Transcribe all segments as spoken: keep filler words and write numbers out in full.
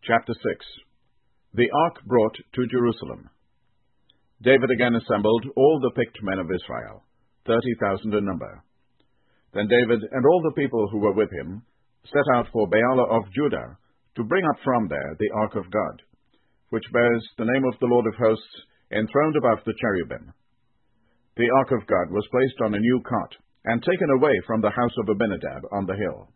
Chapter six. The Ark brought to Jerusalem. David again assembled all the picked men of Israel, thirty thousand in number. Then David and all the people who were with him set out for Baalah of Judah, to bring up from there the Ark of God, which bears the name of the Lord of hosts, enthroned above the cherubim. The Ark of God was placed on a new cart, and taken away from the house of Abinadab on the hill.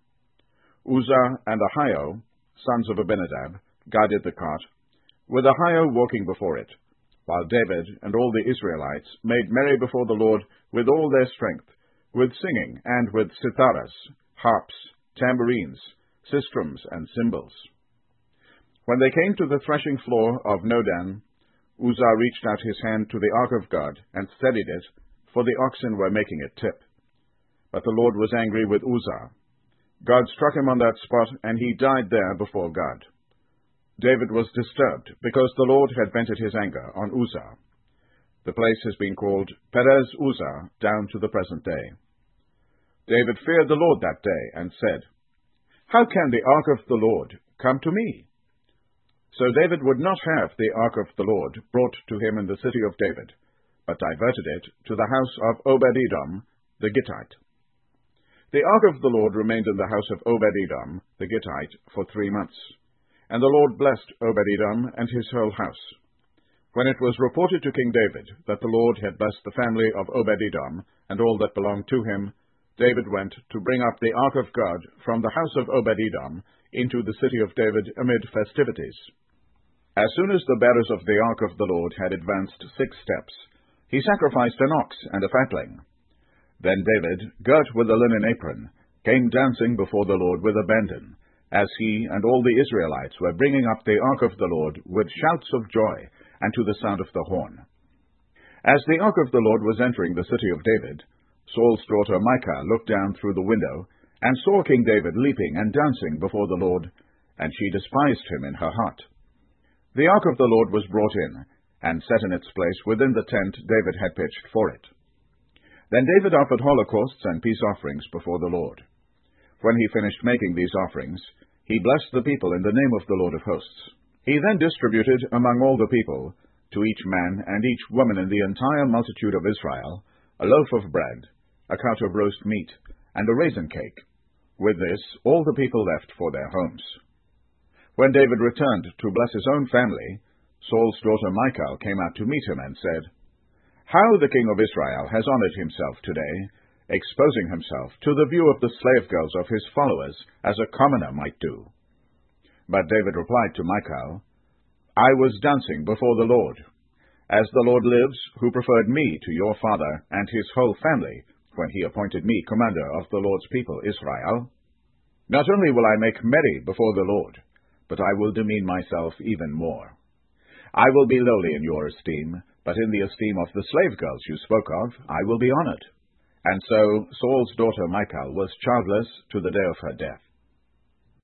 Uzzah and Ahio, sons of Abinadab, guided the cart, with Ahio walking before it, while David and all the Israelites made merry before the Lord with all their strength, with singing and with citharas, harps, tambourines, sistrums, and cymbals. When they came to the threshing floor of Nodan, Uzzah reached out his hand to the Ark of God and steadied it, for the oxen were making it tip. But the Lord was angry with Uzzah. God struck him on that spot, and he died there before God. David was disturbed, because the Lord had vented his anger on Uzzah. The place has been called Perez Uzzah down to the present day. David feared the Lord that day, and said, "How can the ark of the Lord come to me?" So David would not have the ark of the Lord brought to him in the city of David, but diverted it to the house of Obed-Edom the Gittite. The ark of the Lord remained in the house of Obed-Edom the Gittite for three months, and the Lord blessed Obed-Edom and his whole house. When it was reported to King David that the Lord had blessed the family of Obed-Edom and all that belonged to him, David went to bring up the ark of God from the house of Obed-Edom into the city of David amid festivities. As soon as the bearers of the ark of the Lord had advanced six steps, he sacrificed an ox and a fatling. Then David, girt with a linen apron, came dancing before the Lord with abandon, as he and all the Israelites were bringing up the ark of the Lord with shouts of joy and to the sound of the horn. As the ark of the Lord was entering the city of David, Saul's daughter Michal looked down through the window and saw King David leaping and dancing before the Lord, and she despised him in her heart. The ark of the Lord was brought in, and set in its place within the tent David had pitched for it. Then David offered holocausts and peace offerings before the Lord. When he finished making these offerings, he blessed the people in the name of the Lord of hosts. He then distributed among all the people, to each man and each woman in the entire multitude of Israel, a loaf of bread, a cut of roast meat, and a raisin cake. With this all the people left for their homes. When David returned to bless his own family, Saul's daughter Michal came out to meet him and said, "How the king of Israel has honored himself today, exposing himself to the view of the slave girls of his followers, as a commoner might do." But David replied to Michal, "I was dancing before the Lord. As the Lord lives, who preferred me to your father and his whole family, when he appointed me commander of the Lord's people Israel, not only will I make merry before the Lord, but I will demean myself even more. I will be lowly in your esteem, but in the esteem of the slave girls you spoke of, I will be honored." And so Saul's daughter Michal was childless to the day of her death.